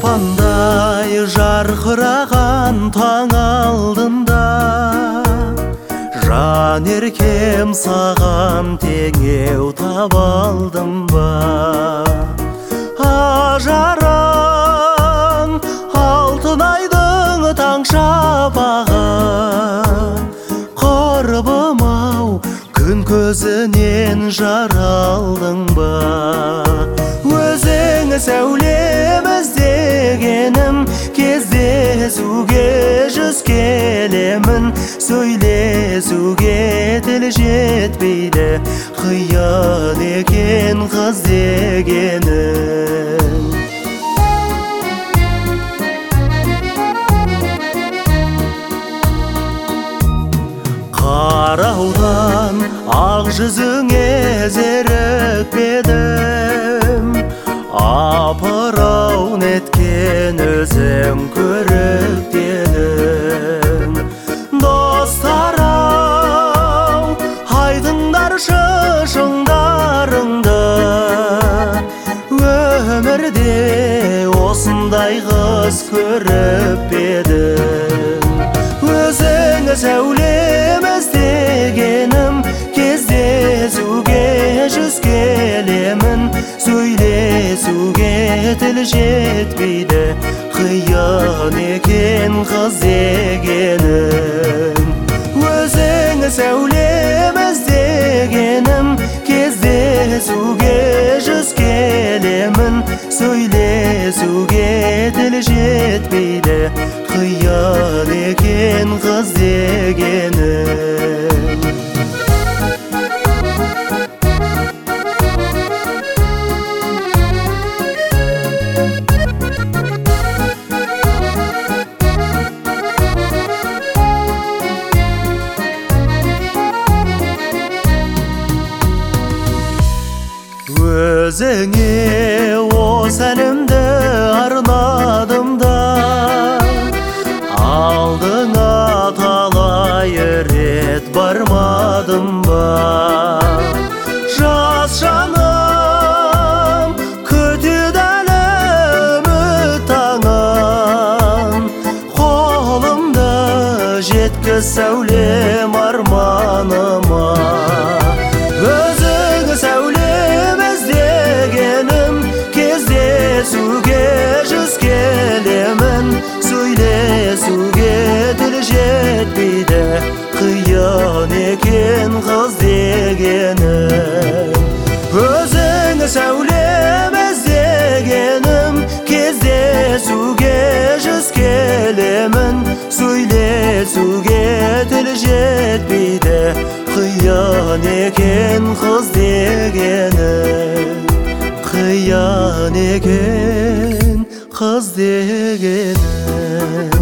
Ай жарқыраған таң алдында жан еркем саған теңеу таба алдым ба? Ажарың алтын айдың таң шапағы, құрбым-ау күн көзінен жаралдың ба? Өзің сәулем іздегенім, кездесуге жүз келемін, сөйлесуге тіл жетпейді, қиын екен қыз дегенің. Қараудан ақ жүзіңе зерікпедім, апырау неткен өзің көріктедің. Достар-ау, айтыңдаршы шыңдарыңды, өмірде осындай қыз көріп едің. Өзің сәулем іздегенім, кездесуге жүз келемін, сөйлесуге тіл жетпейді, қиын екен қыз дегенің. Өзің сәулем іздегенім, кездесуге жүз келемін, сөйлесуге тіл жетпейді, қиын екен қыз дегенің. Өзіңе осы әнімді арнадым да, алдыңа талай рет бармадым ба? Жас жаным күтеді әлі үміт таңын, қолымды жеткіз сәулем арманыма. Өзің сәулем іздегенім, кездесуге жүз келемін, сөйлесуге тіл жетпейді, қиын екен қыз дегенің. Өзің сәулем іздегенім, кездесуге жүз келемін, сөйлесуге тіл жетпейді, қиын екен қыз дегенің. Қиын екен қыз дегенің.